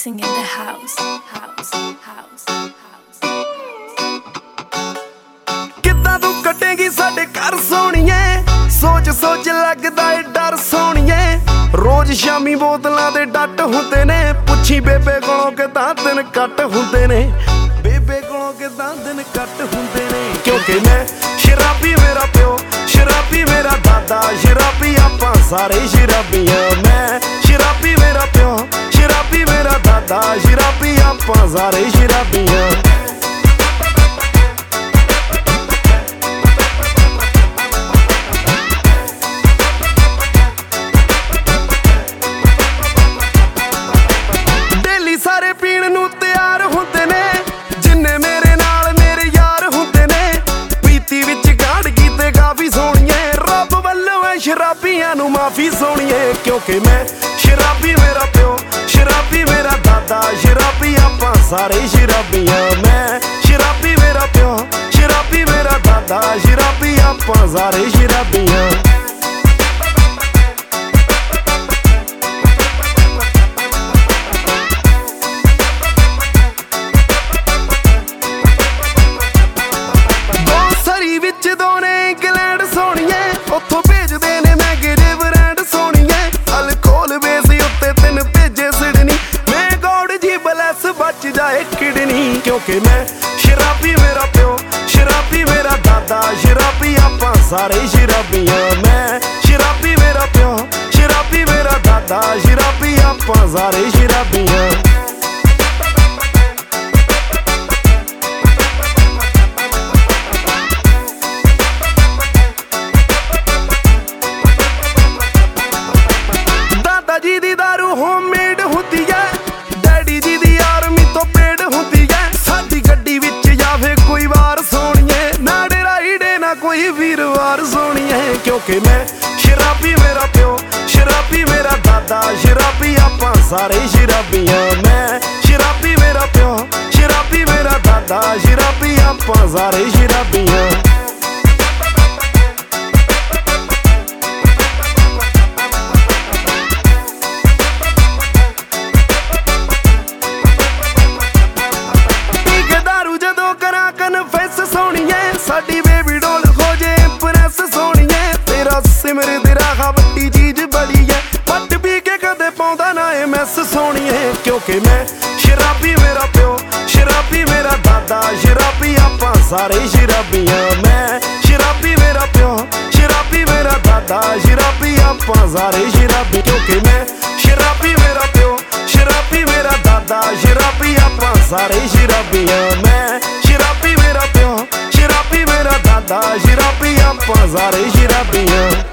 mixing in the house. ਕਿੱਦਾਂ ਤੂੰ ਕੱਟੇਂਗੀ ਸਾਡੇ ਘਰ ਸੋਹਣੀਏ, ਸੋਚ ਸੋਚ ਲੱਗਦਾ ਏ ਡਰ ਸੋਹਣੀਏ। ਰੋਜ਼ ਸ਼ਾਮੀ ਬੋਤਲਾਂ ਦੇ ਡੱਟ ਹੁੰਦੇ ਨੇ, ਪੁੱਛੀ ਬੇਬੇ ਕੋਲੋਂ ਕਿਦਾਂ ਦਿਨ ਕੱਟ ਹੁੰਦੇ ਨੇ, ਬੇਬੇ ਕੋਲੋਂ ਕਿਦਾਂ ਦਿਨ ਕੱਟ ਹੁੰਦੇ ਨੇ। ਕਿਉਂਕਿ ਮੈਂ ਸ਼ਰਾਬੀ ਮੇਰਾ ਪਿਓ, ਸ਼ਰਾਬੀ ਮੇਰਾ ਦਾਦਾ, ਸ਼ਰਾਬੀ ਆਪਾਂ ਸਾਰੇ ਸ਼ਰਾਬੀਆਂ। ਮੈਂ ਸ਼ਰਾਬੀ ਮੇਰਾ ਪਿਓ, ਸ਼ਰਾਬੀ ਮੇਰਾ ਦਾਦਾ, ਸ਼ਰਾਬੀ ਆਪਾਂ ਸਾਰੇ ਸ਼ਰਾਬੀਆਂ। ਸਾਰੇ ਪੀਣ ਨੂੰ ਤਿਆਰ ਹੁੰਦੇ ਨੇ, ਜਿੰਨੇ ਮੇਰੇ ਨਾਲ ਮੇਰੇ ਯਾਰ ਹੁੰਦੇ ਨੇ। ਪੀਤੀ ਵਿੱਚ ਗਾੜ ਕੀਤੇ ਕਾਫੀ ਸੋਹਣੀਏ, ਰੱਬ ਵੱਲੋਂ ਐ ਸ਼ਰਾਬੀਆਂ ਨੂੰ ਮਾਫੀ ਸੋਹਣੀਏ। ਕਿਉਂਕਿ ਮੈਂ ਸ਼ਰਾਬੀ ਮੇਰਾ ਪਿਓ, ਸ਼ਰਾਬੀ ਮੇਰਾ ਦਾਦਾ, ਸ਼ਰਾਬੀ ਆਪਾਂ ਸਾਰੇ ਸ਼ਰਾਬੀਆਂ। ਮੈਂ ਸ਼ਰਾਬੀ ਮੇਰਾ ਪਿਓ, ਸ਼ਰਾਬੀ ਮੇਰਾ ਦਾਦਾ, ਸ਼ਰਾਬੀ ਆਪਾਂ ਸਾਰੇ ਸ਼ਰਾਬੀਆਂ। ਉੱਥੋਂ ਭੇਜਦੇ ਨੇ ਮਹਿੰਗੇ ਜਿਹੇ ਬ੍ਰਾਂਡ ਸੋਹਣੀਏ, ਅਲਕੋਹਲ ਬੇਸ ਉੱਤੇ ਤਿੰਨ ਭੇਜੇ ਸਿਡਨੀ। ਮੈਂ ਗੋਡ ਜੀ ਬਲੈਸ ਬਚ ਜਾਏ ਕਿਡਨੀ। ਕਿਉਂਕਿ ਮੈਂ ਸ਼ਰਾਬੀ ਮੇਰਾ ਪਿਓ, ਸ਼ਰਾਬੀ ਮੇਰਾ ਦਾਦਾ, ਸ਼ਰਾਬੀ ਆਪਾਂ ਸਾਰੇ ਸ਼ਰਾਬੀਆਂ। ਮੈਂ ਸ਼ਰਾਬੀ ਮੇਰਾ ਪਿਓ, ਸ਼ਰਾਬੀ ਮੇਰਾ ਦਾਦਾ, ਸ਼ਰਾਬੀ ਆਪਾਂ ਸਾਰੇ ਸ਼ਰਾਬੀਆਂ। ਜੀ ਦੀ ਦਾਰੂ ਹੋਮਮੇਡ ਹੁੰਦੀ ਐ, ਡੈਡੀ ਜੀ ਦੀ ਆਰਮੀ ਤੋਂ ਪੇਡ ਹੁੰਦੀ ਐ। ਸਾਡੀ ਗੱਡੀ ਵਿੱਚ ਜਾਵੇ ਕੋਈ ਵਾਰ ਸੋਹਣੀਏ, ਨਾ ਡਰਾਈਡੇ ਨਾ ਕੋਈ ਵੀਰਵਾਰ ਸੋਹਣੀਏ। ਕਿਉਂਕਿ ਮੈਂ ਸ਼ਰਾਬੀ ਮੇਰਾ ਪਿਓ, ਸ਼ਰਾਬੀ ਮੇਰਾ ਦਾਦਾ, ਸ਼ਰਾਬੀ ਆਪਾਂ ਸਾਰੇ ਸ਼ਰਾਬੀਆਂ। ਮੈਂ ਸ਼ਰਾਬੀ ਮੇਰਾ ਪਿਓ, ਸ਼ਰਾਬੀ ਮੇਰਾ ਦਾਦਾ, ਸ਼ਰਾਬੀ ਆਪਾਂ ਸਾਰੇ ਸ਼ਰਾਬੀਆਂ। ਸਾਡੀ ਬੇਬੀ ਡੋਲ ਹੋ ਜੇ ਇੰਪ੍ਰੈਸ ਸੋਹਣੀਏ, ਤੇਰਾ ਸਿਮਰ ਦੀ ਰਾਹ ਵੱਡੀ ਚੀਜ਼ ਬੜੀ ਐ। ਪੱਟ ਪੀ ਕੇ ਕਦੇ ਪਾਉਂਦਾ ਨਾ ਇਹ ਮੈਸ ਸੋਹਣੀਏ। ਕਿਉਂਕਿ ਮੈਂ ਸ਼ਰਾਬੀ ਮੇਰਾ ਪਿਓ, ਸ਼ਰਾਬੀ ਮੇਰਾ ਦਾਦਾ, ਸ਼ਰਾਬੀ ਆਪਾਂ ਸਾਰੇ ਸ਼ਰਾਬੀਆਂ। ਮੈਂ ਸ਼ਰਾਬੀ ਮੇਰਾ ਪਿਓ, ਸ਼ਰਾਬੀ ਮੇਰਾ ਦਾਦਾ, ਸ਼ਰਾਬੀ ਆਪਾਂ ਸਾਰੇ ਸ਼ਰਾਬੀ। ਕਿਉਂਕਿ ਮੈਂ ਸ਼ਰਾਬੀ ਮੇਰਾ ਪਿਓ, ਸ਼ਰਾਬੀ ਮੇਰਾ ਦਾਦਾ, ਸ਼ਰਾਬੀ ਆਪਾਂ ਸਾਰੇ ਸ਼ਰਾਬੀਆਂ। ਮੈਂ ਸ਼ਰਾਬੀ ਮੇਰਾ ਪਿਓ, ਸ਼ਰਾਬੀ ਮੇਰਾ ਦਾਦਾ, ਸ਼ਰਾਬੀ ਆਪਾਂ ਸਾਰੇ ਸ਼ਰਾਬੀਆਂ।